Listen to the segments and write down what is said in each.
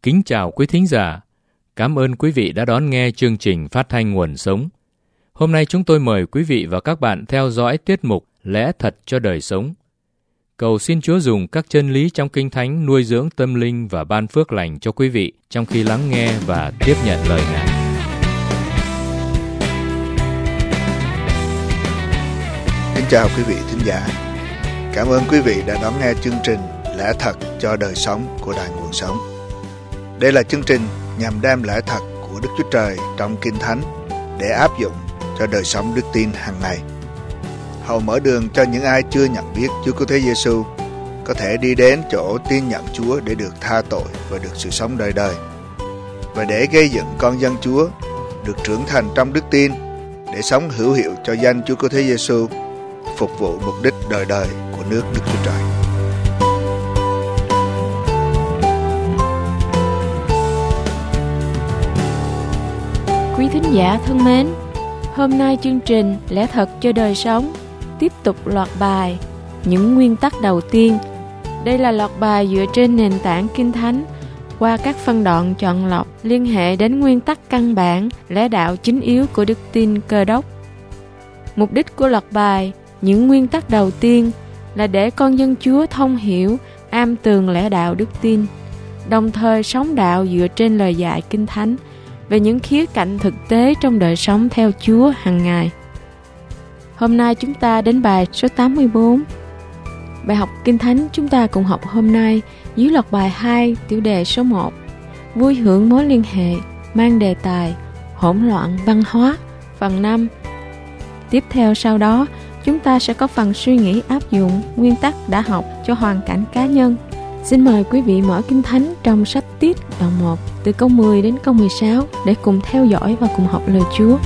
Kính chào quý thính giả. Cảm ơn quý vị đã đón nghe chương trình phát thanh Nguồn Sống. Hôm nay chúng tôi mời quý vị và các bạn theo dõi tiết mục Lẽ Thật cho Đời Sống. Cầu xin Chúa dùng các chân lý trong Kinh Thánh nuôi dưỡng tâm linh và ban phước lành cho quý vị trong khi lắng nghe và tiếp nhận lời Ngài. Kính chào quý vị thính giả. Cảm ơn quý vị đã đón nghe chương trình Lẽ Thật cho Đời Sống của Đài Nguồn Sống. Đây là chương trình nhằm đem lẽ thật của Đức Chúa Trời trong Kinh Thánh để áp dụng cho đời sống đức tin hàng ngày. Hầu mở đường cho những ai chưa nhận biết Chúa Cứu Thế Giêsu có thể đi đến chỗ tin nhận Chúa để được tha tội và được sự sống đời đời, và để gây dựng con dân Chúa được trưởng thành trong đức tin để sống hữu hiệu cho danh Chúa Cứu Thế Giêsu, phục vụ mục đích đời đời của nước Đức Chúa Trời. Quý thính giả thân mến, hôm nay chương trình Lẽ Thật cho Đời Sống tiếp tục loạt bài Những nguyên tắc đầu tiên. Đây là loạt bài dựa trên nền tảng Kinh Thánh qua các phân đoạn chọn lọc liên hệ đến nguyên tắc căn bản, lẽ đạo chính yếu của đức tin Cơ Đốc. Mục đích của loạt bài Những nguyên tắc đầu tiên là để con dân Chúa thông hiểu, am tường lẽ đạo đức tin, đồng thời sống đạo dựa trên lời dạy Kinh Thánh về những khía cạnh thực tế trong đời sống theo Chúa hàng ngày. Hôm nay chúng ta đến bài số 84. Bài học Kinh Thánh chúng ta cùng học hôm nay dưới loạt bài 2, tiểu đề số 1. Vui hưởng mối liên hệ, mang đề tài hỗn loạn văn hóa, phần 5. Tiếp theo sau đó, chúng ta sẽ có phần suy nghĩ áp dụng nguyên tắc đã học cho hoàn cảnh cá nhân. Xin mời quý vị mở Kinh Thánh trong sách Tiết đoạn 1 từ câu 10 đến câu 16 để cùng theo dõi và cùng học lời Chúa.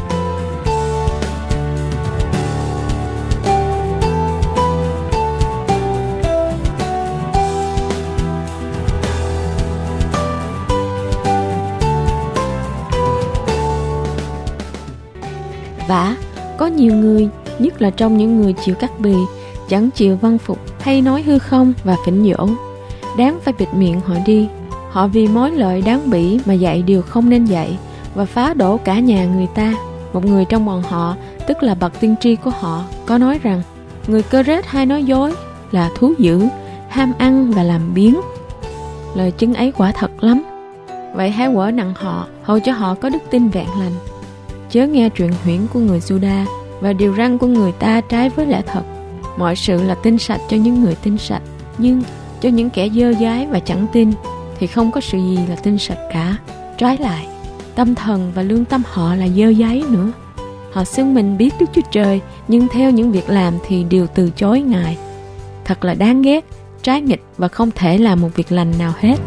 Vả, có nhiều người, nhất là trong những người chịu cắt bì, chẳng chịu vâng phục hay nói hư không và phỉnh dỗ, đáng phải bịt miệng họ đi. Họ vì mối lợi đáng bỉ mà dạy điều không nên dạy và phá đổ cả nhà người ta. Một người trong bọn họ, tức là bậc tiên tri của họ, có nói rằng người Cơ Rết hay nói dối là thú dữ, ham ăn và làm biếng. Lời chứng ấy quả thật lắm. Vậy hãy quở nặng họ, hầu cho họ có đức tin vẹn lành. Chớ nghe chuyện huyễn của người Juda và điều răn của người ta trái với lẽ thật. Mọi sự là tinh sạch cho những người tinh sạch, nhưng cho những kẻ dơ dái và chẳng tin thì không có sự gì là tinh sạch cả. Trái lại, tâm thần và lương tâm họ là dơ dái nữa. Họ xưng mình biết Đức Chúa Trời, nhưng theo những việc làm thì đều từ chối Ngài. Thật là đáng ghét, trái nghịch và không thể làm một việc lành nào hết.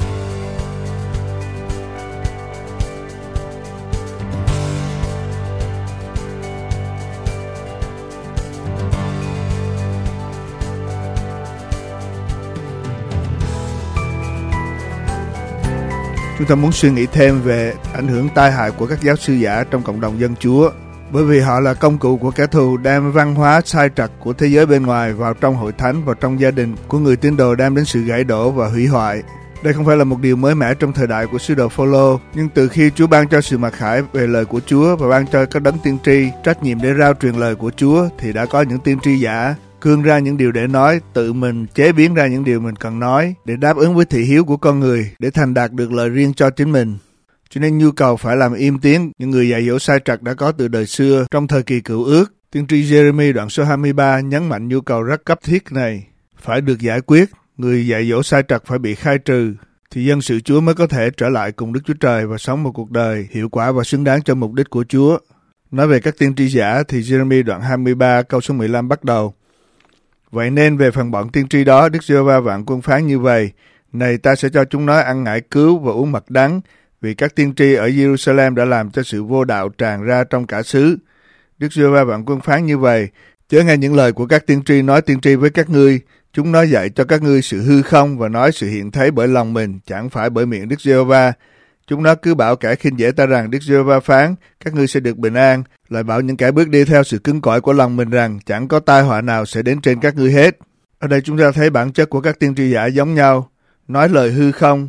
Chúng ta muốn suy nghĩ thêm về ảnh hưởng tai hại của các giáo sư giả trong cộng đồng dân Chúa, bởi vì họ là công cụ của kẻ thù đem văn hóa sai trật của thế giới bên ngoài vào trong hội thánh và trong gia đình của người tín đồ, đem đến sự gãy đổ và hủy hoại. Đây không phải là một điều mới mẻ trong thời đại của sứ đồ Phôlô, nhưng từ khi Chúa ban cho sự mặc khải về lời của Chúa và ban cho các đấng tiên tri trách nhiệm để rao truyền lời của Chúa, thì đã có những tiên tri giả cương ra những điều để nói, tự mình chế biến ra những điều mình cần nói để đáp ứng với thị hiếu của con người, để thành đạt được lời riêng cho chính mình. Cho nên nhu cầu phải làm im tiếng những người dạy dỗ sai trật đã có từ đời xưa trong thời kỳ Cựu Ước. Tiên tri Giê-rê-mi đoạn số 23 nhấn mạnh nhu cầu rất cấp thiết này phải được giải quyết. Người dạy dỗ sai trật phải bị khai trừ, thì dân sự Chúa mới có thể trở lại cùng Đức Chúa Trời và sống một cuộc đời hiệu quả và xứng đáng cho mục đích của Chúa. Nói về các tiên tri giả thì Giê-rê-mi đoạn 23 câu số 15 bắt đầu: Vậy nên về phần bọn tiên tri đó, Đức Giê-hô-va vạn quân phán như vậy: Này, ta sẽ cho chúng nó ăn ngải cứu và uống mật đắng, vì các tiên tri ở Jerusalem đã làm cho sự vô đạo tràn ra trong cả xứ. Đức Giê-hô-va vạn quân phán như vậy: Chớ nghe những lời của các tiên tri nói tiên tri với các ngươi. Chúng nó dạy cho các ngươi sự hư không và nói sự hiện thấy bởi lòng mình, chẳng phải bởi miệng Đức Giê-hô-va. Chúng nó cứ bảo kẻ khinh dễ ta rằng Đức Giê-hô-va phán các ngươi sẽ được bình an, lại bảo những kẻ bước đi theo sự cứng cỏi của lòng mình rằng chẳng có tai họa nào sẽ đến trên các ngươi hết. Ở đây chúng ta thấy bản chất của các tiên tri giả giống nhau, nói lời hư không,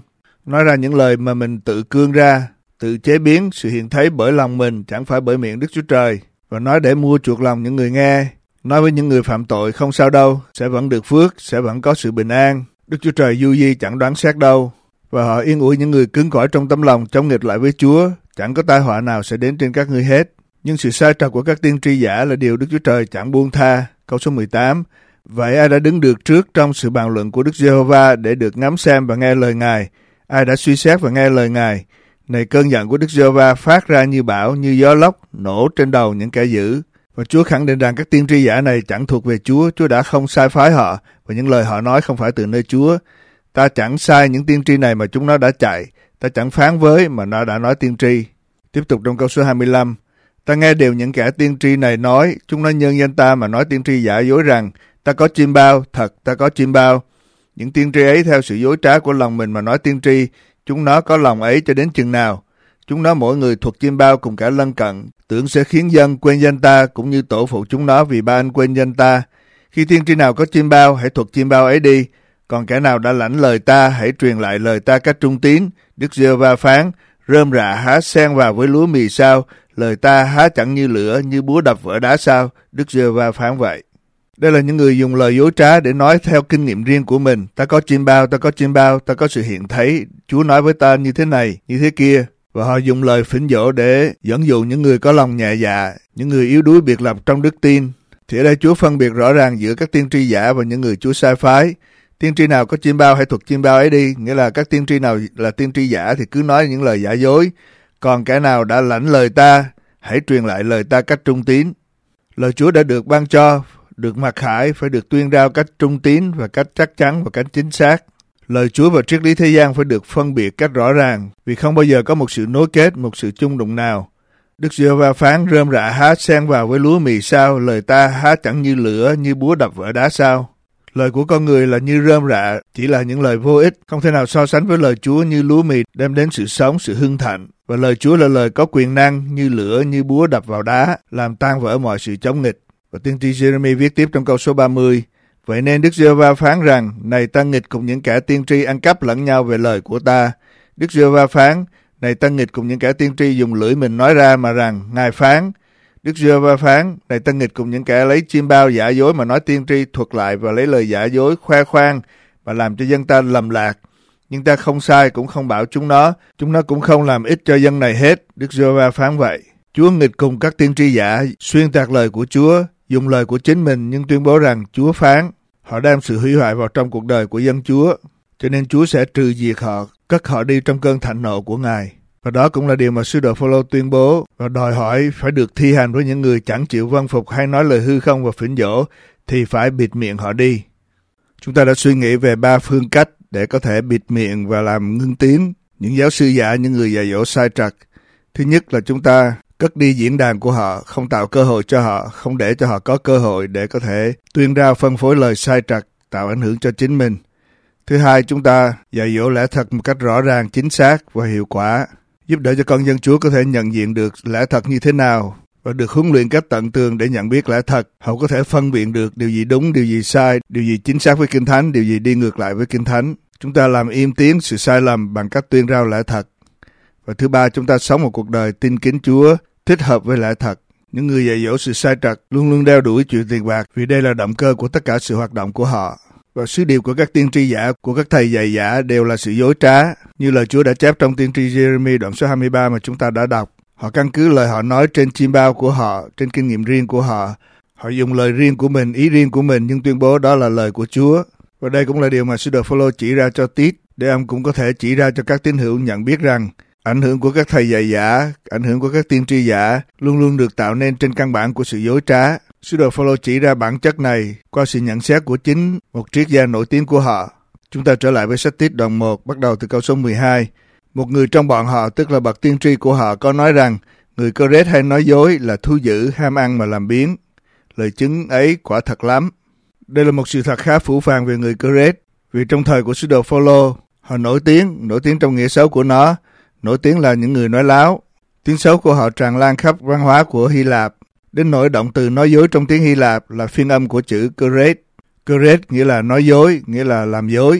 nói ra những lời mà mình tự cương ra, tự chế biến sự hiện thấy bởi lòng mình, chẳng phải bởi miệng Đức Chúa Trời, và nói để mua chuộc lòng những người nghe. Nói với những người phạm tội không sao đâu, sẽ vẫn được phước, sẽ vẫn có sự bình an. Đức Chúa Trời du di chẳng đoán xét đâu. Và họ yên ủi những người cứng cỏi trong tấm lòng chống nghịch lại với Chúa, chẳng có tai họa nào sẽ đến trên các ngươi hết. Nhưng sự sai trật của các tiên tri giả là điều Đức Chúa Trời chẳng buông tha. Câu số 18. Vậy ai đã đứng được trước trong sự bàn luận của Đức Giê-hô-va để được ngắm xem và nghe lời Ngài? Ai đã suy xét và nghe lời Ngài? Này cơn giận của Đức Giê-hô-va phát ra như bão, như gió lốc, nổ trên đầu những kẻ dữ. Và Chúa khẳng định rằng các tiên tri giả này chẳng thuộc về Chúa. Chúa đã không sai phái họ, và những lời họ nói không phải từ nơi Chúa. Ta chẳng sai những tiên tri này mà chúng nó đã chạy. Ta chẳng phán với mà nó đã nói tiên tri. Tiếp tục trong câu số 25. Ta nghe đều những kẻ tiên tri này nói, chúng nó nhân danh ta mà nói tiên tri giả dối rằng, ta có chim bao, thật ta có chim bao. Những tiên tri ấy theo sự dối trá của lòng mình mà nói tiên tri, chúng nó có lòng ấy cho đến chừng nào? Chúng nó mỗi người thuộc chim bao cùng cả lân cận, tưởng sẽ khiến dân quên danh ta, cũng như tổ phụ chúng nó vì ba anh quên danh ta. Khi tiên tri nào có chim bao, hãy thuộc chim bao ấy đi. Còn kẻ nào đã lãnh lời ta, hãy truyền lại lời ta cách trung tín. Đức Giê-hô-va phán, rơm rạ há xen vào với lúa mì sao? Lời ta há chẳng như lửa, như búa đập vỡ đá sao? Đức Giê-hô-va phán vậy. Đây là những người dùng lời dối trá để nói theo kinh nghiệm riêng của mình. Ta có chim bao, ta có chim bao, ta có sự hiện thấy. Chúa nói với ta như thế này, như thế kia. Và họ dùng lời phỉnh dỗ để dẫn dụ những người có lòng nhẹ dạ, những người yếu đuối biệt lập trong đức tin. Thì ở đây Chúa phân biệt rõ ràng giữa các tiên tri giả và những người Chúa sai phái. Tiên tri nào có chim bao hãy thuộc chim bao ấy đi, nghĩa là các tiên tri nào là tiên tri giả thì cứ nói những lời giả dối. Còn kẻ nào đã lãnh lời ta, hãy truyền lại lời ta cách trung tín. Lời Chúa đã được ban cho, được mặc khải, phải được tuyên rao cách trung tín và cách chắc chắn và cách chính xác. Lời Chúa và triết lý thế gian phải được phân biệt cách rõ ràng, vì không bao giờ có một sự nối kết, một sự chung đụng nào. Đức Giê-hô-va phán, rơm rạ há xen vào với lúa mì sao? Lời ta há chẳng như lửa, như búa đập vỡ đá sao? Lời của con người là như rơm rạ, chỉ là những lời vô ích, không thể nào so sánh với lời Chúa như lúa mì đem đến sự sống, sự hưng thịnh. Và lời Chúa là lời có quyền năng, như lửa, như búa đập vào đá, làm tan vỡ mọi sự chống nghịch. Và tiên tri Giê-rê-mi viết tiếp trong câu số 30. Vậy nên Đức Giê-hô-va phán rằng, này ta nghịch cùng những kẻ tiên tri ăn cắp lẫn nhau về lời của ta. Đức Giê-hô-va phán, này ta nghịch cùng những kẻ tiên tri dùng lưỡi mình nói ra mà rằng, Ngài phán. Đức Giê-hô-va phán, này ta nghịch cùng những kẻ lấy chim bao giả dối mà nói tiên tri thuật lại và lấy lời giả dối khoe khoang và làm cho dân ta lầm lạc. Nhưng ta không sai cũng không bảo chúng nó cũng không làm ích cho dân này hết. Đức Giê-hô-va phán vậy. Chúa nghịch cùng các tiên tri giả, xuyên tạc lời của Chúa, dùng lời của chính mình nhưng tuyên bố rằng Chúa phán. Họ đem sự hủy hoại vào trong cuộc đời của dân Chúa, cho nên Chúa sẽ trừ diệt họ, cất họ đi trong cơn thạnh nộ của Ngài. Và đó cũng là điều mà sứ đồ Phô-lô tuyên bố và đòi hỏi phải được thi hành với những người chẳng chịu vâng phục hay nói lời hư không và phỉnh dỗ, thì phải bịt miệng họ đi. Chúng ta đã suy nghĩ về 3 phương cách để có thể bịt miệng và làm ngưng tiếng những giáo sư giả, những người dạy dỗ sai trật. Thứ nhất là chúng ta cất đi diễn đàn của họ, không tạo cơ hội cho họ, không để cho họ có cơ hội để có thể tuyên rao phân phối lời sai trật, tạo ảnh hưởng cho chính mình. Thứ hai, chúng ta dạy dỗ lẽ thật một cách rõ ràng, chính xác và hiệu quả, giúp đỡ cho con dân Chúa có thể nhận diện được lẽ thật như thế nào và được huấn luyện cách tận tường để nhận biết lẽ thật. Họ có thể phân biệt được điều gì đúng, điều gì sai, điều gì chính xác với Kinh Thánh, điều gì đi ngược lại với Kinh Thánh. Chúng ta làm im tiếng sự sai lầm bằng cách tuyên rao lẽ thật. Và thứ ba, chúng ta sống một cuộc đời tin kính Chúa, thích hợp với lẽ thật. Những người dạy dỗ sự sai trật luôn luôn đeo đuổi chuyện tiền bạc vì đây là động cơ của tất cả sự hoạt động của họ. Và sứ điệu của các tiên tri giả, của các thầy dạy giả đều là sự dối trá, như lời Chúa đã chép trong tiên tri Giê-rê-mi đoạn số 23 mà chúng ta đã đọc. Họ căn cứ lời họ nói trên chim bao của họ, trên kinh nghiệm riêng của họ. Họ dùng lời riêng của mình, ý riêng của mình nhưng tuyên bố đó là lời của Chúa. Và đây cũng là điều mà sứ đồ Phô-lô chỉ ra cho Tít, để ông cũng có thể chỉ ra cho các tín hữu nhận biết rằng ảnh hưởng của các thầy dạy giả, ảnh hưởng của các tiên tri giả luôn luôn được tạo nên trên căn bản của sự dối trá. Sứ đồ Phô-lô chỉ ra bản chất này qua sự nhận xét của chính một triết gia nổi tiếng của họ. Chúng ta trở lại với sách Tít đoạn 1, bắt đầu từ câu số 12. Một người trong bọn họ, tức là bậc tiên tri của họ, có nói rằng người Cơ-rét hay nói dối là thú dữ, ham ăn mà làm biếng. Lời chứng ấy quả thật lắm. Đây là một sự thật khá phũ phàng về người Cơ-rét, vì trong thời của sứ đồ Phô-lô, họ nổi tiếng trong nghĩa xấu của nó, nổi tiếng là những người nói láo. Tiếng xấu của họ tràn lan khắp văn hóa của Hy Lạp, đến nỗi động từ nói dối trong tiếng Hy Lạp là phiên âm của chữ Cơ-rét. Cơ-rét nghĩa là nói dối, nghĩa là làm dối.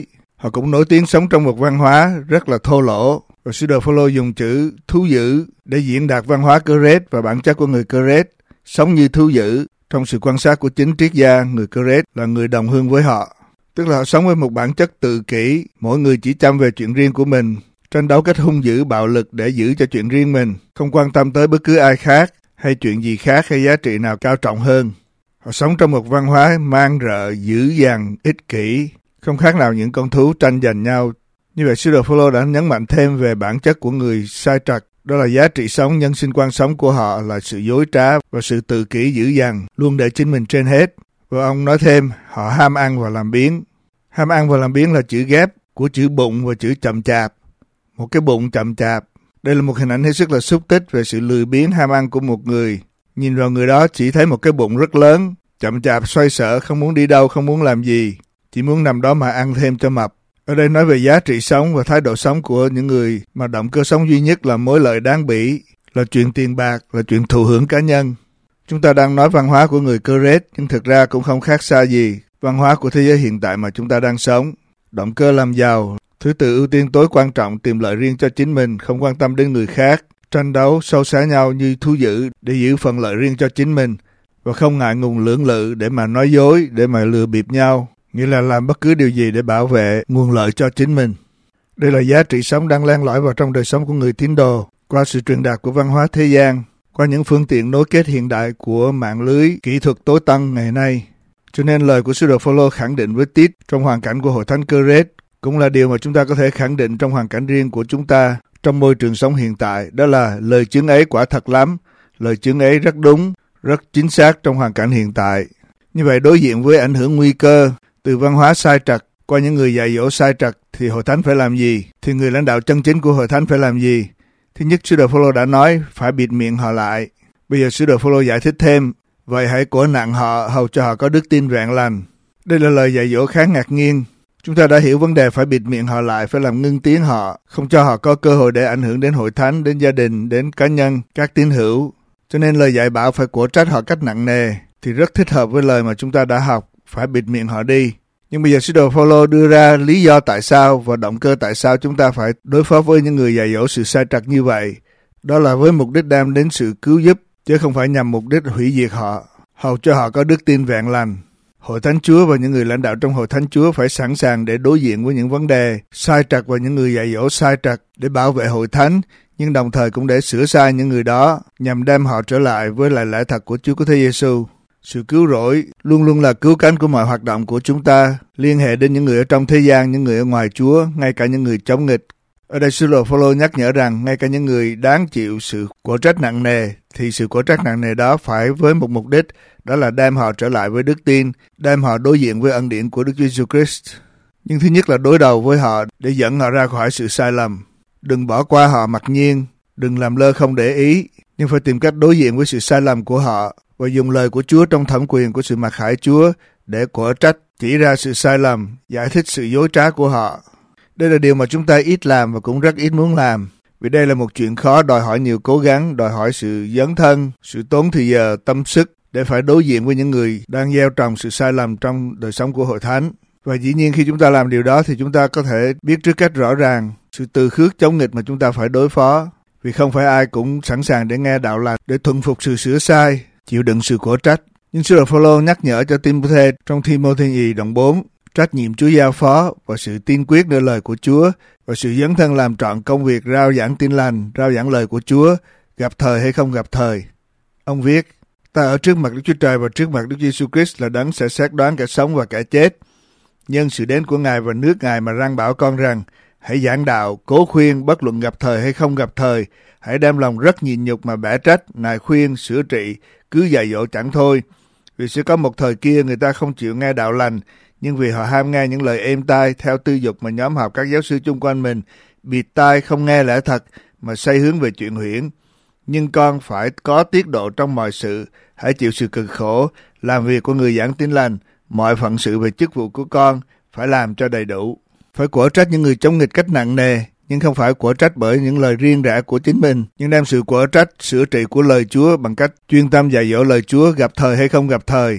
Họ cũng nổi tiếng sống trong một văn hóa rất là thô lỗ. Và sứ đồ Phao-lô dùng chữ thú dữ để diễn đạt văn hóa Cơ-rết và bản chất của người Cơ-rết, sống như thú dữ. Trong sự quan sát của chính triết gia, người Cơ-rết là người đồng hương với họ. Tức là họ sống với một bản chất tự kỷ, mỗi người chỉ chăm về chuyện riêng của mình, tranh đấu cách hung dữ bạo lực để giữ cho chuyện riêng mình, không quan tâm tới bất cứ ai khác hay chuyện gì khác hay giá trị nào cao trọng hơn. Họ sống trong một văn hóa mang rợ, dữ dằn, ích kỷ, không khác nào những con thú tranh giành nhau. Như vậy, sứ đồ Phao-lô đã nhấn mạnh thêm về bản chất của người sai trật. Đó là giá trị sống, nhân sinh quan sống của họ là sự dối trá và sự tự kỷ dữ dằn, luôn để chính mình trên hết. Và ông nói thêm, họ ham ăn và làm biếng. Ham ăn và làm biếng là chữ ghép của chữ bụng và chữ chậm chạp. Một cái bụng chậm chạp. Đây là một hình ảnh hết sức là xúc tích về sự lười biếng ham ăn của một người. Nhìn vào người đó chỉ thấy một cái bụng rất lớn, chậm chạp xoay sở, không muốn đi đâu, không muốn làm gì, chỉ muốn nằm đó mà ăn thêm cho mập. Ở đây nói về giá trị sống và thái độ sống của những người mà động cơ sống duy nhất là mối lợi đáng bỉ, là chuyện tiền bạc, là chuyện thụ hưởng cá nhân. Chúng ta đang nói văn hóa của người Cơ-rết, nhưng thực ra cũng không khác xa gì văn hóa của thế giới hiện tại mà chúng ta đang sống. Động cơ làm giàu, thứ tự ưu tiên tối quan trọng, tìm lợi riêng cho chính mình, không quan tâm đến người khác, tranh đấu, sâu xé nhau như thú dữ để giữ phần lợi riêng cho chính mình, và không ngại ngùng lưỡng lự để mà nói dối, để mà lừa bịp nhau, nghĩa là làm bất cứ điều gì để bảo vệ nguồn lợi cho chính mình. Đây là giá trị sống đang len lỏi vào trong đời sống của người tín đồ qua sự truyền đạt của văn hóa thế gian, qua những phương tiện nối kết hiện đại của mạng lưới kỹ thuật tối tân ngày nay. Cho nên lời của sứ đồ Phao-lô khẳng định với Tít trong hoàn cảnh của hội thánh Cơ-rết cũng là điều mà chúng ta có thể khẳng định trong hoàn cảnh riêng của chúng ta trong môi trường sống hiện tại. Đó là lời chứng ấy quả thật lắm, lời chứng ấy rất đúng, rất chính xác trong hoàn cảnh hiện tại. Như vậy, đối diện với ảnh hưởng nguy cơ từ văn hóa sai trật qua những người dạy dỗ sai trật thì hội thánh phải làm gì? Thì người lãnh đạo chân chính của hội thánh phải làm gì? Thứ nhất, sứ đồ Phao-lô đã nói phải bịt miệng họ lại. Bây giờ sứ đồ Phao-lô giải thích thêm, vậy hãy cổ nặng họ hầu cho họ có đức tin vẹn lành. Đây là lời dạy dỗ khá ngạc nhiên. Chúng ta đã hiểu vấn đề phải bịt miệng họ lại, phải làm ngưng tiếng họ, không cho họ có cơ hội để ảnh hưởng đến hội thánh, đến gia đình, đến cá nhân, các tín hữu. Cho nên lời dạy bảo phải cổ trách họ cách nặng nề thì rất thích hợp với lời mà chúng ta đã học, phải bịt miệng họ đi. Nhưng bây giờ sứ đồ Phao-lô đưa ra lý do tại sao và động cơ tại sao chúng ta phải đối phó với những người dạy dỗ sự sai trật như vậy. Đó là với mục đích đem đến sự cứu giúp, chứ không phải nhằm mục đích hủy diệt họ, hầu cho họ có đức tin vẹn lành. Hội thánh Chúa và những người lãnh đạo trong hội thánh Chúa phải sẵn sàng để đối diện với những vấn đề sai trật và những người dạy dỗ sai trật để bảo vệ hội thánh, nhưng đồng thời cũng để sửa sai những người đó nhằm đem họ trở lại với lại lẽ thật của Chúa Cứu Thế Giêsu. Sự cứu rỗi luôn luôn là cứu cánh của mọi hoạt động của chúng ta, liên hệ đến những người ở trong thế gian, những người ở ngoài Chúa, ngay cả những người chống nghịch. Ở đây sứ đồ Phao-lô nhắc nhở rằng ngay cả những người đáng chịu sự quở trách nặng nề thì sự quở trách nặng nề đó phải với một mục đích, đó là đem họ trở lại với đức tin, đem họ đối diện với ân điển của Đức Chúa Jesus Christ. Nhưng thứ nhất là đối đầu với họ để dẫn họ ra khỏi sự sai lầm. Đừng bỏ qua họ mặc nhiên, đừng làm lơ không để ý, nhưng phải tìm cách đối diện với sự sai lầm của họ và dùng lời của Chúa trong thẩm quyền của sự mặc khải Chúa để quở trách, chỉ ra sự sai lầm, giải thích sự dối trá của họ. Đây là điều mà chúng ta ít làm và cũng rất ít muốn làm, vì đây là một chuyện khó, đòi hỏi nhiều cố gắng, đòi hỏi sự dấn thân, sự tốn thời giờ, tâm sức để phải đối diện với những người đang gieo trồng sự sai lầm trong đời sống của hội thánh. Và dĩ nhiên khi chúng ta làm điều đó thì chúng ta có thể biết trước cách rõ ràng sự từ khước chống nghịch mà chúng ta phải đối phó, vì không phải ai cũng sẵn sàng để nghe đạo lành, để thuần phục sự sửa sai, chịu đựng sự quở trách. Nhưng sứ đồ Phao-lô nhắc nhở cho Timôthê trong Thi-mô-thê đoạn 4, trách nhiệm Chúa giao phó và sự tin quyết nơi lời của Chúa và sự dấn thân làm trọn công việc rao giảng tin lành, rao giảng lời của Chúa, gặp thời hay không gặp thời. Ông viết, ta ở trước mặt Đức Chúa Trời và trước mặt Đức Giêsu Christ là đấng sẽ xét đoán kẻ sống và kẻ chết. Nhân sự đến của Ngài và nước Ngài mà răn bảo con rằng, hãy giảng đạo, cố khuyên, bất luận gặp thời hay không gặp thời, hãy đem lòng rất nhịn nhục mà bẻ trách, nài khuyên, sửa trị, cứ dạy dỗ chẳng thôi. Vì sẽ có một thời kia người ta không chịu nghe đạo lành, nhưng vì họ ham nghe những lời êm tai theo tư dục mà nhóm họp các giáo sư chung quanh mình, bịt tai không nghe lẽ thật mà say hướng về chuyện huyễn. Nhưng con phải có tiết độ trong mọi sự, hãy chịu sự cực khổ, làm việc của người giảng tin lành, mọi phận sự về chức vụ của con phải làm cho đầy đủ. Phải quở trách những người chống nghịch cách nặng nề, nhưng không phải quở trách bởi những lời riêng rẽ của chính mình, nhưng đem sự quở trách, sửa trị của lời Chúa bằng cách chuyên tâm dạy dỗ lời Chúa gặp thời hay không gặp thời.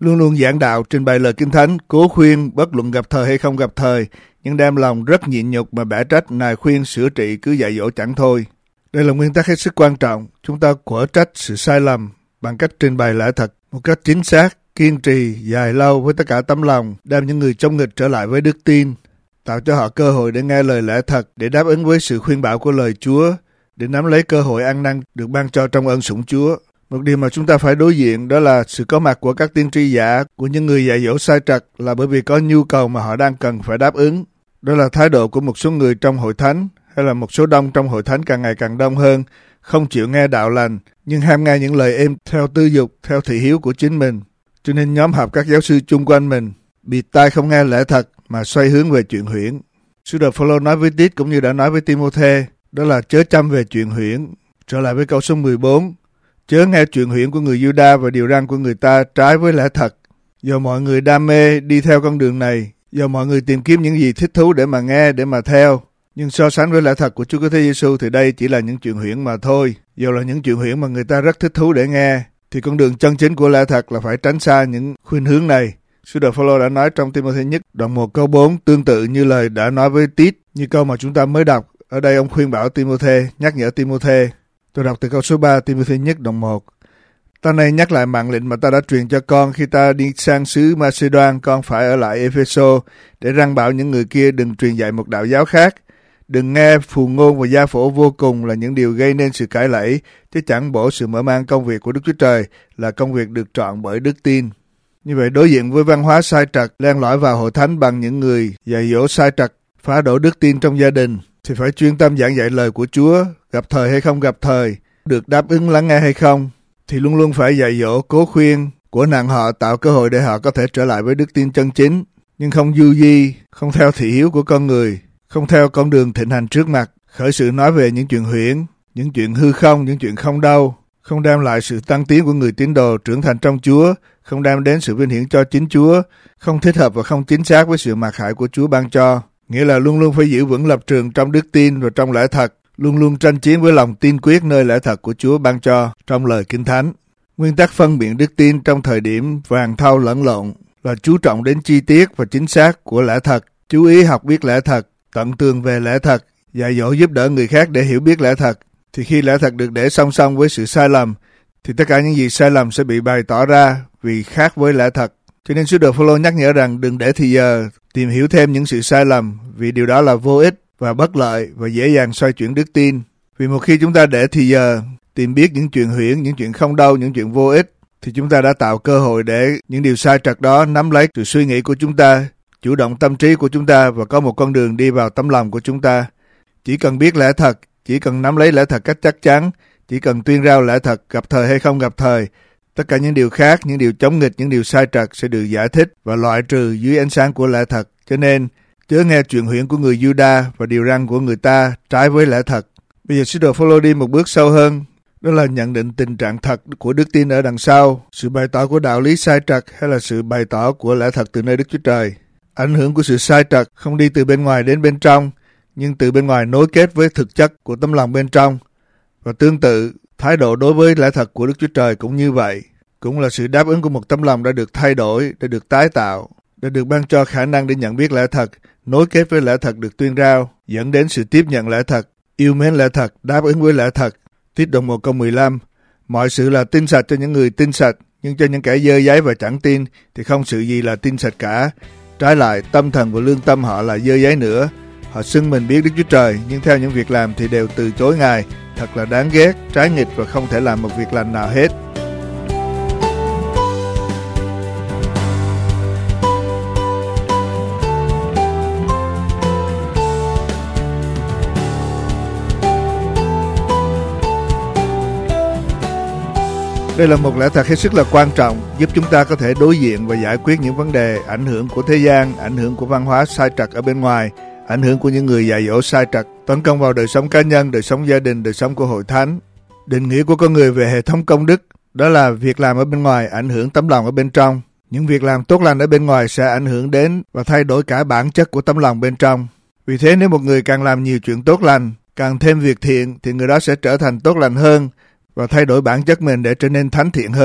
luôn luôn giảng đạo, trình bày lời Kinh Thánh, cố khuyên, bất luận gặp thời hay không gặp thời, nhưng đem lòng rất nhịn nhục mà bẻ trách, nài khuyên, sửa trị, cứ dạy dỗ chẳng thôi. Đây là nguyên tắc hết sức quan trọng. Chúng ta quở trách sự sai lầm bằng cách trình bày lẽ thật một cách chính xác, kiên trì, dài lâu với tất cả tấm lòng, đem những người chống nghịch trở lại với đức tin, tạo cho họ cơ hội để nghe lời lẽ thật, để đáp ứng với sự khuyên bảo của lời Chúa, để nắm lấy cơ hội ăn năn được ban cho trong ơn sủng Chúa. Một điều mà chúng ta phải đối diện đó là sự có mặt của các tiên tri giả, của những người dạy dỗ sai trật, là bởi vì có nhu cầu mà họ đang cần phải đáp ứng. Đó là thái độ của một số người trong hội thánh, hay là một số đông trong hội thánh càng ngày càng đông hơn, không chịu nghe đạo lành, nhưng ham nghe những lời êm theo tư dục, theo thị hiếu của chính mình. Cho nên nhóm họp các giáo sư chung quanh mình bịt tai không nghe lẽ thật mà xoay hướng về chuyện huyễn. Sứ đồ Phaolô nói với Tít cũng như đã nói với Timôthê, đó là chớ chăm về chuyện huyễn. Trở lại với câu số 14, chớ nghe chuyện huyễn của người Giu-đa và điều răn của người ta trái với lẽ thật. Giờ mọi người đam mê đi theo con đường này, giờ mọi người tìm kiếm những gì thích thú để mà nghe, để mà theo. Nhưng so sánh với lẽ thật của Chúa Cứu Thế Giêsu thì đây chỉ là những chuyện huyễn mà thôi. Dù là những chuyện huyễn mà người ta rất thích thú để nghe, thì con đường chân chính của lẽ thật là phải tránh xa những khuynh hướng này. Sứ đồ Phaolô đã nói trong Timôthê nhất đoạn 1 câu 4 tương tự như lời đã nói với Tít, như câu mà chúng ta mới đọc. Ở đây ông khuyên bảo Timôthê, nhắc nhở Timôthê. Tôi đọc từ câu số 3 Timôthê nhất đoạn 1. Ta này nhắc lại mạng lệnh mà ta đã truyền cho con khi ta đi sang xứ Macedoan, con phải ở lại Epheso để răn bảo những người kia đừng truyền dạy một đạo giáo khác. Đừng nghe phù ngôn và gia phổ vô cùng là những điều gây nên sự cãi lẫy, chứ chẳng bổ sự mở mang công việc của Đức Chúa Trời là công việc được trọn bởi đức tin. Như vậy, đối diện với văn hóa sai trật len lỏi vào hội thánh bằng những người dạy dỗ sai trật, phá đổ đức tin trong gia đình, thì phải chuyên tâm giảng dạy lời của Chúa, gặp thời hay không gặp thời, được đáp ứng lắng nghe hay không, thì luôn luôn phải dạy dỗ, cố khuyên, của nặng họ, tạo cơ hội để họ có thể trở lại với đức tin chân chính, nhưng không du di, không theo thị hiếu của con người, không theo con đường thịnh hành trước mặt, khởi sự nói về những chuyện huyễn, những chuyện hư không, những chuyện không đâu, không đem lại sự tăng tiến của người tín đồ trưởng thành trong Chúa, không đem đến sự vinh hiển cho chính Chúa, không thích hợp và không chính xác với sự mặc khải của Chúa ban cho. Nghĩa là luôn luôn phải giữ vững lập trường trong đức tin và trong lẽ thật, luôn luôn tranh chiến với lòng tin quyết nơi lẽ thật của Chúa ban cho trong lời Kinh Thánh. Nguyên tắc phân biệt đức tin trong thời điểm vàng thau lẫn lộn là chú trọng đến chi tiết và chính xác của lẽ thật, chú ý học biết lẽ thật, tận tường về lẽ thật, dạy dỗ giúp đỡ người khác để hiểu biết lẽ thật. Thì khi lẽ thật được để song song với sự sai lầm, thì tất cả những gì sai lầm sẽ bị bày tỏ ra vì khác với lẽ thật. Cho nên sứ đồ Phaolô nhắc nhở rằng đừng để thì giờ tìm hiểu thêm những sự sai lầm, vì điều đó là vô ích và bất lợi và dễ dàng xoay chuyển đức tin. Vì một khi chúng ta để thì giờ tìm biết những chuyện huyễn, những chuyện không đâu, những chuyện vô ích, thì chúng ta đã tạo cơ hội để những điều sai trật đó nắm lấy sự suy nghĩ của chúng ta, chủ động tâm trí của chúng ta và có một con đường đi vào tấm lòng của chúng ta. Chỉ cần biết lẽ thật, chỉ cần nắm lấy lẽ thật cách chắc chắn, chỉ cần tuyên rao lẽ thật gặp thời hay không gặp thời, tất cả những điều khác, những điều chống nghịch, những điều sai trật sẽ được giải thích và loại trừ dưới ánh sáng của lẽ thật. Cho nên, chớ nghe chuyện huyễn của người Giu-đa và điều răn của người ta trái với lẽ thật. Bây giờ sứ đồ Phaolô đi một bước sâu hơn, đó là nhận định tình trạng thật của đức tin ở đằng sau, sự bày tỏ của đạo lý sai trật hay là sự bày tỏ của lẽ thật từ nơi Đức Chúa Trời. Ảnh hưởng của sự sai trật không đi từ bên ngoài đến bên trong, nhưng từ bên ngoài nối kết với thực chất của tấm lòng bên trong. Và tương tự, thái độ đối với lẽ thật của Đức Chúa Trời cũng như vậy, cũng là sự đáp ứng của một tấm lòng đã được thay đổi, đã được tái tạo, đã được ban cho khả năng để nhận biết lẽ thật, nối kết với lẽ thật được tuyên rao, dẫn đến sự tiếp nhận lẽ thật, yêu mến lẽ thật, đáp ứng với lẽ thật. Tít đoạn 1 câu 15, mọi sự là tin sạch cho những người tin sạch, nhưng cho những kẻ dơ dáy và chẳng tin thì không sự gì là tin sạch cả. Trái lại, tâm thần và lương tâm họ là dơ dáy nữa. Họ xưng mình biết Đức Chúa Trời, nhưng theo những việc làm thì đều từ chối Ngài. Thật là đáng ghét, trái nghịch và không thể làm một việc lành nào hết. Đây là một lẽ thật hết sức là quan trọng, giúp chúng ta có thể đối diện và giải quyết những vấn đề ảnh hưởng của thế gian, ảnh hưởng của văn hóa sai trật ở bên ngoài, ảnh hưởng của những người dạy dỗ sai trật, tấn công vào đời sống cá nhân, đời sống gia đình, đời sống của hội thánh. Định nghĩa của con người về hệ thống công đức, đó là việc làm ở bên ngoài ảnh hưởng tấm lòng ở bên trong. Những việc làm tốt lành ở bên ngoài sẽ ảnh hưởng đến và thay đổi cả bản chất của tấm lòng bên trong. Vì thế nếu một người càng làm nhiều chuyện tốt lành, càng thêm việc thiện, thì người đó sẽ trở thành tốt lành hơn và thay đổi bản chất mình để trở nên thánh thiện hơn.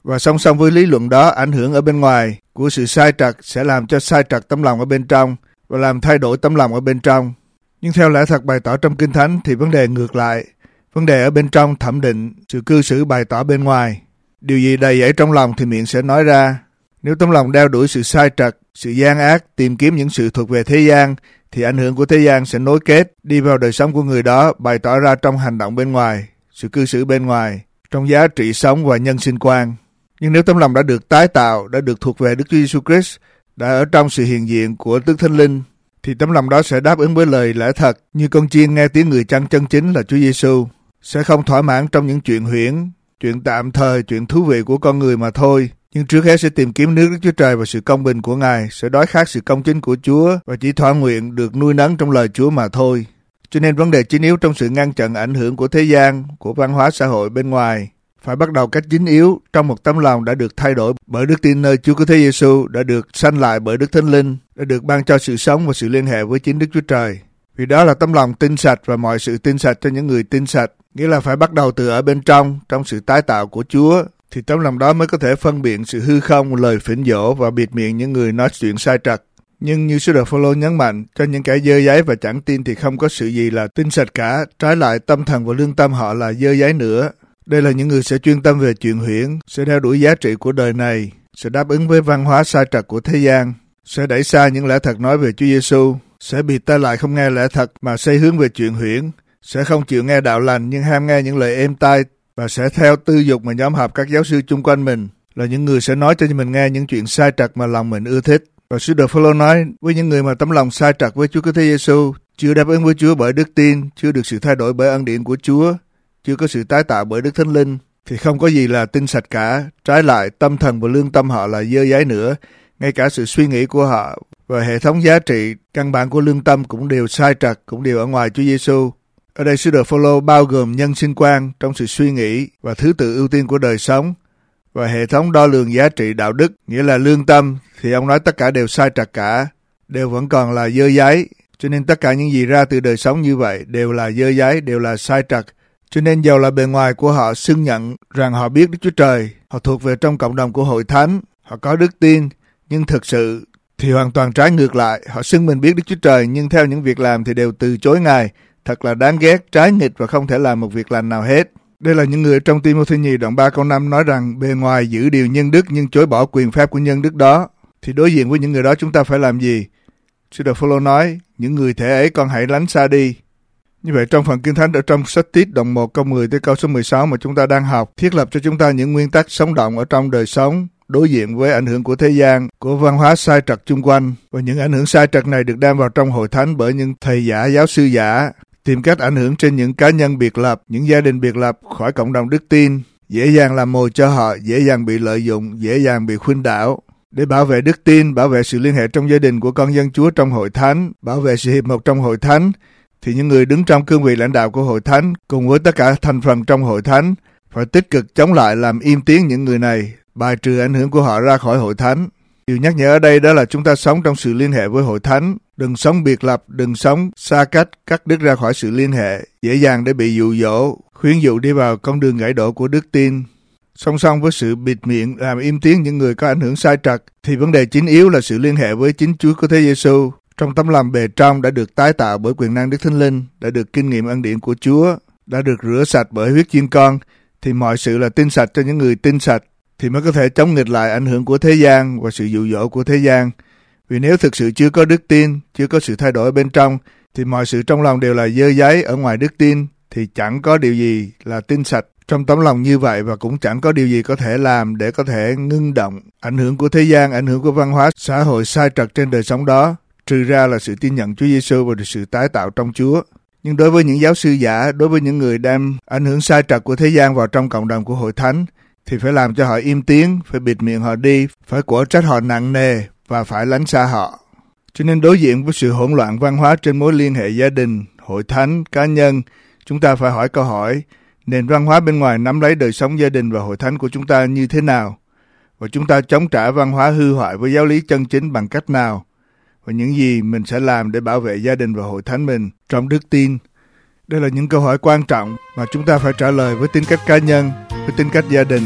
Và song song với lý luận đó, ảnh hưởng ở bên ngoài của sự sai trật sẽ làm cho sai trật tấm lòng ở bên trong và làm thay đổi tấm lòng ở bên trong. Nhưng theo lẽ thật bày tỏ trong Kinh Thánh thì vấn đề ngược lại. Vấn đề ở bên trong thẩm định sự cư xử bày tỏ bên ngoài. Điều gì đầy dẫy trong lòng thì miệng sẽ nói ra. Nếu tấm lòng đeo đuổi sự sai trật, sự gian ác, tìm kiếm những sự thuộc về thế gian, thì ảnh hưởng của thế gian sẽ nối kết đi vào đời sống của người đó, bày tỏ ra trong hành động bên ngoài, sự cư xử bên ngoài, trong giá trị sống và nhân sinh quan. Nhưng nếu tấm lòng đã được tái tạo, đã được thuộc về Đức Chúa Giêsu Christ, đã ở trong sự hiện diện của Đức Thánh Linh, thì tấm lòng đó sẽ đáp ứng với lời lẽ thật như con chiên nghe tiếng người chăn chân chính là Chúa Giêsu, sẽ không thỏa mãn trong những chuyện huyễn, chuyện tạm thời, chuyện thú vị của con người mà thôi. Nhưng trước hết sẽ tìm kiếm nước Đức Chúa Trời và sự công bình của Ngài, sẽ đói khát sự công chính của Chúa và chỉ thỏa nguyện được nuôi nấng trong lời Chúa mà thôi. Cho nên vấn đề chính yếu trong sự ngăn chặn ảnh hưởng của thế gian, của văn hóa xã hội bên ngoài, phải bắt đầu cách chính yếu trong một tấm lòng đã được thay đổi bởi đức tin nơi Chúa Cứu Thế Giêsu, đã được sanh lại bởi Đức Thánh Linh, đã được ban cho sự sống và sự liên hệ với chính Đức Chúa Trời. Vì đó là tấm lòng tin sạch và mọi sự tin sạch cho những người tin sạch, nghĩa là phải bắt đầu từ ở bên trong sự tái tạo của Chúa, thì tấm lòng đó mới có thể phân biệt sự hư không, lời phỉnh dỗ và bịt miệng những người nói chuyện sai trật. Nhưng như sứ đồ Phôlô nhấn mạnh, cho những kẻ dơ dáy và chẳng tin thì không có sự gì là tin sạch cả, trái lại tâm thần và lương tâm họ là dơ dáy nữa. Đây là những người sẽ chuyên tâm về chuyện huyễn, sẽ theo đuổi giá trị của đời này, sẽ đáp ứng với văn hóa sai trật của thế gian, sẽ đẩy xa những lẽ thật nói về Chúa Giêsu, sẽ bịt tai lại không nghe lẽ thật mà xây hướng về chuyện huyễn, sẽ không chịu nghe đạo lành nhưng ham nghe những lời êm tai và sẽ theo tư dục mà nhóm họp các giáo sư chung quanh mình, là những người sẽ nói cho mình nghe những chuyện sai trật mà lòng mình ưa thích. Và sứ đồ Phôlô nói với những người mà tấm lòng sai trật với Chúa Cứu Thế Giêsu, chưa đáp ứng với Chúa bởi đức tin, chưa được sự thay đổi bởi ân điển của Chúa, chưa có sự tái tạo bởi Đức Thánh Linh, thì không có gì là tin sạch cả. Trái lại, tâm thần và lương tâm họ là dơ dáy nữa, ngay cả sự suy nghĩ của họ và hệ thống giá trị căn bản của lương tâm cũng đều sai trật, cũng đều ở ngoài Chúa Giêsu. Ở đây sứ đồ Phôlô bao gồm nhân sinh quan trong sự suy nghĩ và thứ tự ưu tiên của đời sống và hệ thống đo lường giá trị đạo đức, nghĩa là lương tâm, thì ông nói tất cả đều sai trật cả, đều vẫn còn là dơ dáy. Cho nên tất cả những gì ra từ đời sống như vậy đều là dơ dáy, đều là sai trật. Cho nên dầu là bề ngoài của họ xưng nhận rằng họ biết Đức Chúa Trời, họ thuộc về trong cộng đồng của hội thánh, họ có đức tin, nhưng thực sự thì hoàn toàn trái ngược lại. Họ xưng mình biết Đức Chúa Trời nhưng theo những việc làm thì đều từ chối Ngài. Thật là đáng ghét, trái nghịch và không thể làm một việc lành nào hết. Đây là những người trong Ti-mô-thê nhì đoạn 3 câu 5 nói rằng bề ngoài giữ điều nhân đức nhưng chối bỏ quyền phép của nhân đức đó. Thì đối diện với những người đó chúng ta phải làm gì? Sứ đồ Phôlô nói, những người thể ấy con hãy lánh xa đi. Như vậy trong phần Kinh Thánh ở trong sách Tít đoạn 1 câu 10 tới câu số 16 mà chúng ta đang học, thiết lập cho chúng ta những nguyên tắc sống động ở trong đời sống, đối diện với ảnh hưởng của thế gian, của văn hóa sai trật chung quanh. Và những ảnh hưởng sai trật này được đem vào trong hội thánh bởi những thầy giả, giáo sư giả, tìm cách ảnh hưởng trên những cá nhân biệt lập, những gia đình biệt lập khỏi cộng đồng đức tin, dễ dàng làm mồi cho họ, dễ dàng bị lợi dụng, dễ dàng bị khuynh đảo. Để bảo vệ đức tin, bảo vệ sự liên hệ trong gia đình của con dân Chúa trong hội thánh, bảo vệ sự hiệp một trong hội thánh, thì những người đứng trong cương vị lãnh đạo của hội thánh cùng với tất cả thành phần trong hội thánh phải tích cực chống lại, làm im tiếng những người này, bài trừ ảnh hưởng của họ ra khỏi hội thánh. Điều nhắc nhở ở đây đó là chúng ta sống trong sự liên hệ với hội thánh, đừng sống biệt lập, đừng sống xa cách, cắt đứt ra khỏi sự liên hệ, dễ dàng để bị dụ dỗ, khuyến dụ đi vào con đường gãy đổ của đức tin. Song song với sự bịt miệng làm im tiếng những người có ảnh hưởng sai trật, thì vấn đề chính yếu là sự liên hệ với chính Chúa Cứu Thế Giêsu. Trong tấm lòng bề trong đã được tái tạo bởi quyền năng Đức Thánh Linh, đã được kinh nghiệm ân điển của Chúa, đã được rửa sạch bởi huyết chiên con, thì mọi sự là tin sạch cho những người tin sạch, thì mới có thể chống nghịch lại ảnh hưởng của thế gian và sự dụ dỗ của thế gian. Vì nếu thực sự chưa có đức tin, chưa có sự thay đổi bên trong, thì mọi sự trong lòng đều là dơ dáy ở ngoài đức tin, thì chẳng có điều gì là tin sạch trong tấm lòng như vậy, và cũng chẳng có điều gì có thể làm để có thể ngưng động ảnh hưởng của thế gian, ảnh hưởng của văn hóa xã hội sai trật trên đời sống đó, trừ ra là sự tin nhận Chúa Giêsu và sự tái tạo trong Chúa. Nhưng đối với những giáo sư giả, đối với những người đem ảnh hưởng sai trật của thế gian vào trong cộng đồng của hội thánh, thì phải làm cho họ im tiếng, phải bịt miệng họ đi, phải quở trách họ nặng nề và phải lánh xa họ. Cho nên đối diện với sự hỗn loạn văn hóa trên mối liên hệ gia đình, hội thánh, cá nhân, chúng ta phải hỏi câu hỏi, nền văn hóa bên ngoài nắm lấy đời sống gia đình và hội thánh của chúng ta như thế nào? Và chúng ta chống trả văn hóa hư hoại với giáo lý chân chính bằng cách nào? Và những gì mình sẽ làm để bảo vệ gia đình và hội thánh mình trong đức tin? Đây là những câu hỏi quan trọng mà chúng ta phải trả lời với tính cách cá nhân, với tính cách gia đình,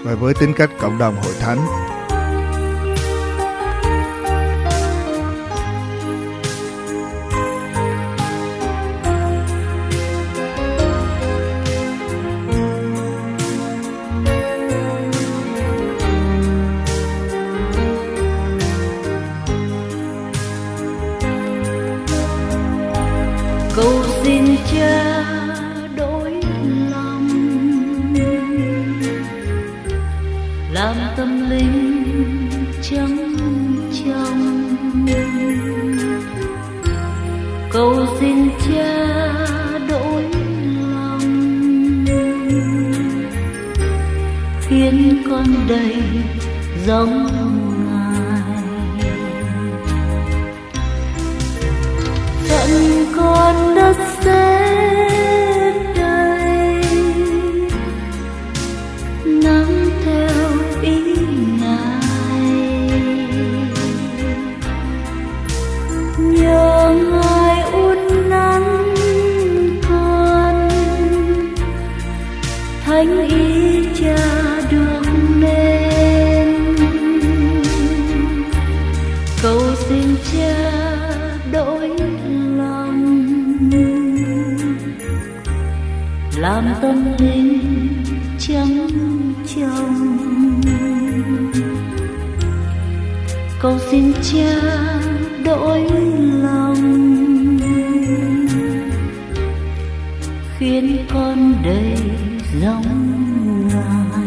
và với tính cách cộng đồng hội thánh. Cầu xin Cha đổi lòng, làm tâm linh trắng trong. Cầu xin Cha đổi lòng, khiến con đầy giống con đất sét đầy, nắng theo ý Ngài. Nhờ Ngài uốn nắn con, thánh ý Cha được nên. Cầu xin Cha đổi làm tâm linh trắng trong. Cầu xin Cha đổi lòng, khiến con đầy giống Ngài.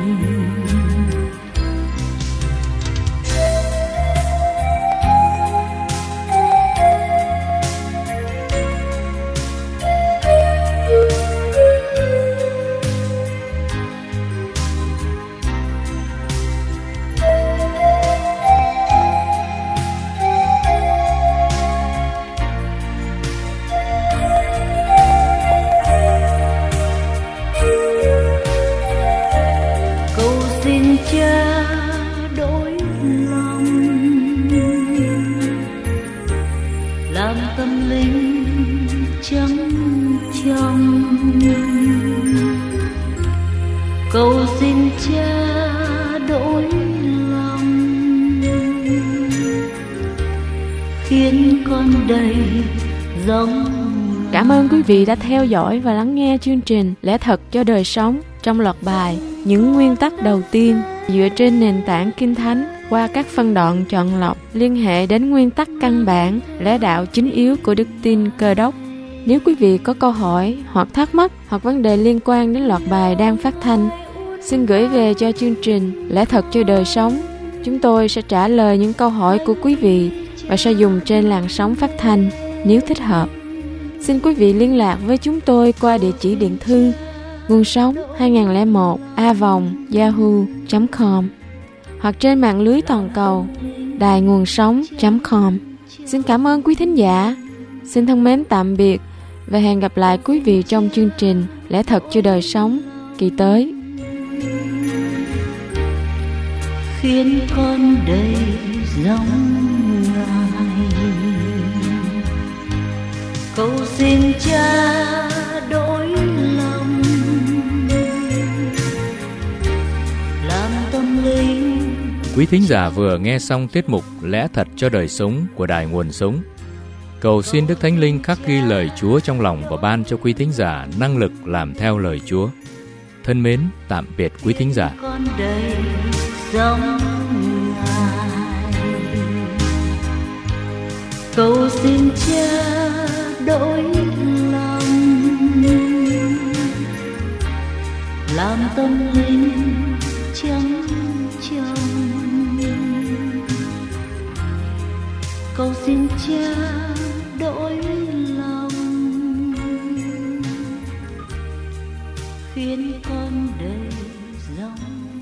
Cha đổi lòng, làm tâm linh trắng trong. Cầu xin Cha đổi lòng, khiến con đầy giống. Cảm ơn quý vị đã theo dõi và lắng nghe chương trình Lẽ Thật cho Đời Sống trong loạt bài Những Nguyên Tắc Đầu Tiên dựa trên nền tảng Kinh Thánh qua các phân đoạn chọn lọc liên hệ đến nguyên tắc căn bản, lẽ đạo chính yếu của đức tin Cơ Đốc. Nếu quý vị có câu hỏi hoặc thắc mắc hoặc vấn đề liên quan đến loạt bài đang phát thanh, xin gửi về cho chương trình Lẽ Thật cho Đời Sống. Chúng tôi sẽ trả lời những câu hỏi của quý vị và sẽ dùng trên làn sóng phát thanh nếu thích hợp. Xin quý vị liên lạc với chúng tôi qua địa chỉ điện thư nguồn sống 2001a@yahoo.com hoặc trên mạng lưới toàn cầu đài nguồn sống.com. Xin cảm ơn quý thính giả. Xin thân mến tạm biệt và hẹn gặp lại quý vị trong chương trình Lẽ Thật cho Đời Sống kỳ tới. Khiến con đầy giống Ngài. Cầu xin Cha đổi lòng, làm tâm linh. Quý thính giả vừa nghe xong tiết mục Lẽ Thật cho Đời Sống của Đài Nguồn Sống. Cầu xin Đức Thánh Linh khắc ghi lời Chúa trong lòng và ban cho quý thính giả năng lực làm theo lời Chúa. Thân mến, tạm biệt quý thính giả. Con đầy giống Ngài. Cầu xin Cha đổi lòng, làm tâm linh trắng trong. Cầu xin Cha đổi lòng, khiến con đầy giống